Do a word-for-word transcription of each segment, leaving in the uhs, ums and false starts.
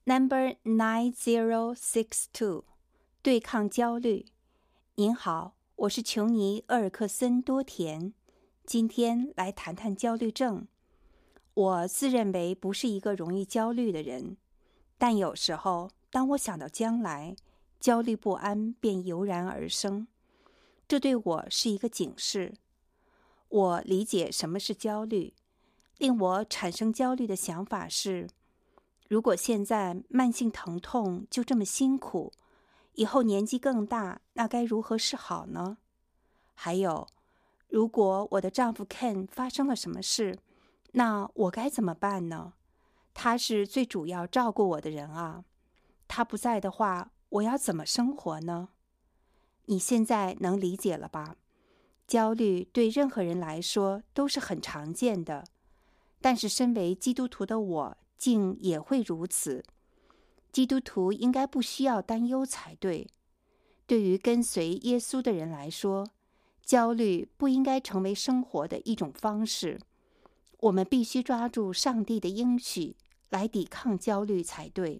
Number nine zero six two， 对抗焦虑。您好，我是琼尼·厄尔克森·多田，今天来谈谈焦虑症。我自认为不是一个容易焦虑的人，但有时候当我想到将来，焦虑不安便油然而生。这对我是一个警示。我理解什么是焦虑，令我产生焦虑的想法是，如果现在慢性疼痛就这么辛苦，以后年纪更大，那该如何是好呢？还有，如果我的丈夫 Ken 发生了什么事，那我该怎么办呢？他是最主要照顾我的人啊，他不在的话，我要怎么生活呢？你现在能理解了吧？焦虑对任何人来说都是很常见的，但是身为基督徒的我竟也会如此。基督徒应该不需要担忧才对。对于跟随耶稣的人来说，焦虑不应该成为生活的一种方式。我们必须抓住上帝的应许来抵抗焦虑才对。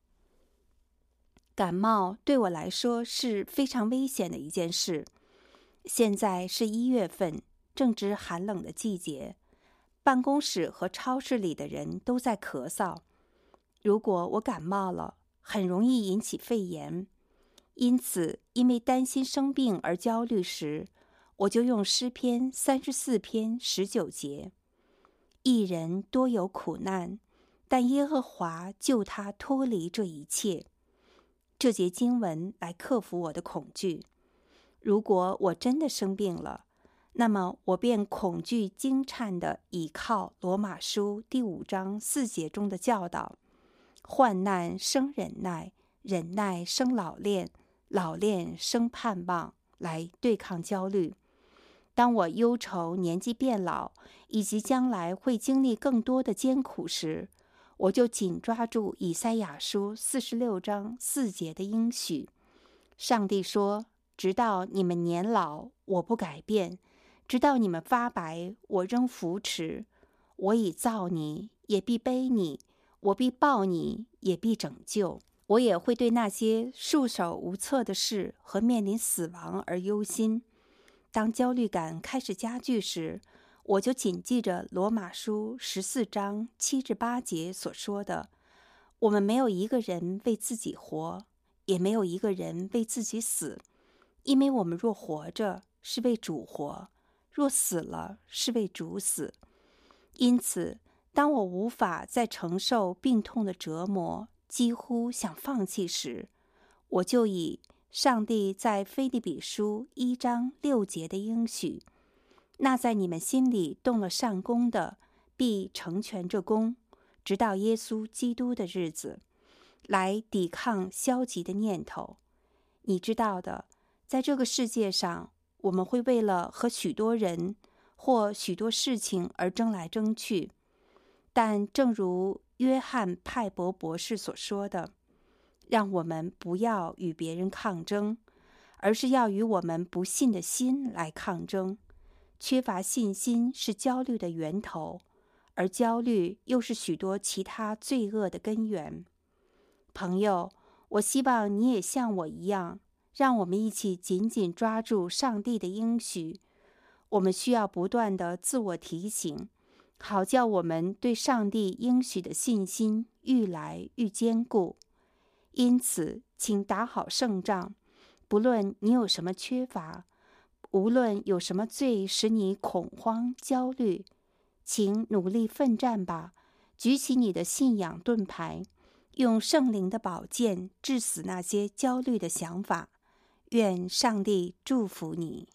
感冒对我来说是非常危险的一件事。现在是一月份，正值寒冷的季节，办公室和超市里的人都在咳嗽。如果我感冒了，很容易引起肺炎。因此，因为担心生病而焦虑时，我就用诗篇三十四篇十九节：一人多有苦难，但耶和华救他脱离这一切。这节经文来克服我的恐惧。如果我真的生病了，那么我便恐惧惊颤地倚靠罗马书第五章四节中的教导：患难生忍耐，忍耐生老练，老练生盼望，来对抗焦虑。当我忧愁年纪变老，以及将来会经历更多的艰苦时，我就紧抓住以赛亚书四十六章四节的应许。上帝说，直到你们年老，我不改变；直到你们发白，我仍扶持。我已造你，也必背你；我必抱你，也必拯救。我也会对那些束手无策的事和面临死亡而忧心。当焦虑感开始加剧时，我就谨记着罗马书十四章七至八节所说的：我们没有一个人为自己活，也没有一个人为自己死。因为我们若活着，是为主活；若死了，是为主死。因此，当我无法再承受病痛的折磨，几乎想放弃时，我就以上帝在腓立比书一章六节的应许：那在你们心里动了善工的，必成全这工，直到耶稣基督的日子，来抵抗消极的念头。你知道的，在这个世界上，我们会为了和许多人或许多事情而争来争去，但正如约翰·派伯博士所说的，让我们不要与别人抗争，而是要与我们不信的心来抗争。缺乏信心是焦虑的源头，而焦虑又是许多其他罪恶的根源。朋友，我希望你也像我一样，让我们一起紧紧抓住上帝的应许。我们需要不断的自我提醒，好叫我们对上帝应许的信心愈来愈坚固。因此，请打好胜仗，不论你有什么缺乏，无论有什么罪使你恐慌焦虑，请努力奋战吧，举起你的信仰盾牌，用圣灵的宝剑治死那些焦虑的想法。愿上帝祝福你。